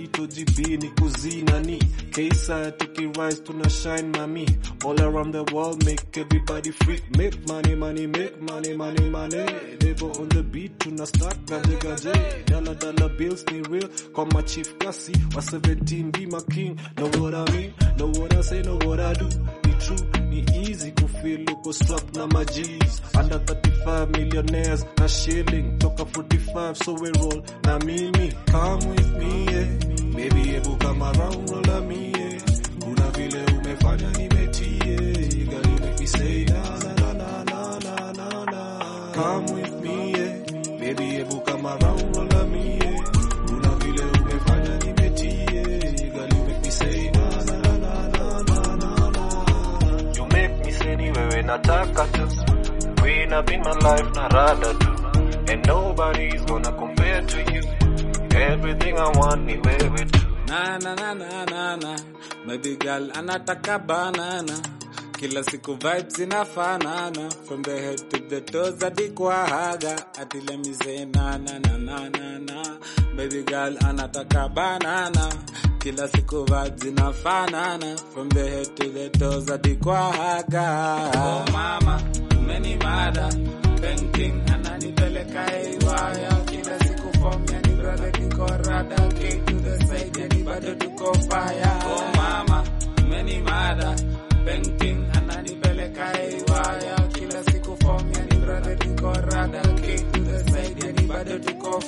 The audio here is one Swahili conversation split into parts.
to GB ni kuzina ni K-side tuki rise tuna shine mami. All around the world make everybody freak. Make money, money, make money, money, money. Never on the beat tuna stack gaje gaje. Dollar bills ni real. Call my chief classy. Wa 17 be my king. Know what I mean? Know what I say, know what I do. Ni true, ni easy kufeel uko strap na majis. Under 35 millionaires na shilling. Toka 45 so we roll na mimi. Come with me, yeah. Baby ebu come around roll na me, yeah. Kuna vile umefanya nimetie. Girl you make me say na na na na na na na. Come with me, yeah. Baby ebu come around roll na me, yeah. Kuna vile umefanya nimetie. Girl you make me say na na na na na na na. You make me say ni wewe nataka tu. Queen up in my life na rada tu. And nobody's gonna compare to you. Everything I want ni wewe tu. Na na na na na na. Baby girl anataka banana. Kila siku vibes inafanana. From the head to the toes hadi kwa haga. Ati let me say na na na na na na. Baby girl anataka banana. Kila siku vibes inafanana. From the head to the toes hadi kwa haga. Oh mama, umenimada. Painting ananipeleka iwaya. Kila siku form ya ni brother niko rada. Kick to the side ya ni bado tuko fire. Oh mama, umenimada. Painting ananipeleka iwaya. Kila siku form ya ni brother niko rada. Kick to the side ya ni bado tuko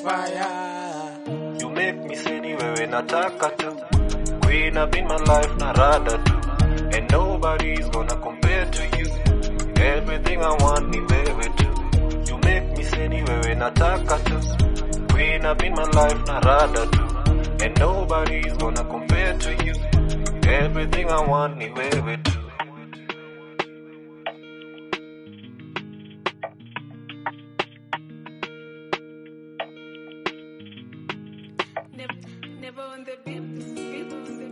fire. You make me say ni wewe nataka tu. Queen up in my life na rada tu. And nobody's gonna compare to you. Everything I want ni wewe tu. You make me say ni wewe nataka tu. Queen up in my life na rada tu. And nobody's gonna compare to you. Everything I want ni wewe tu. Never on the beat.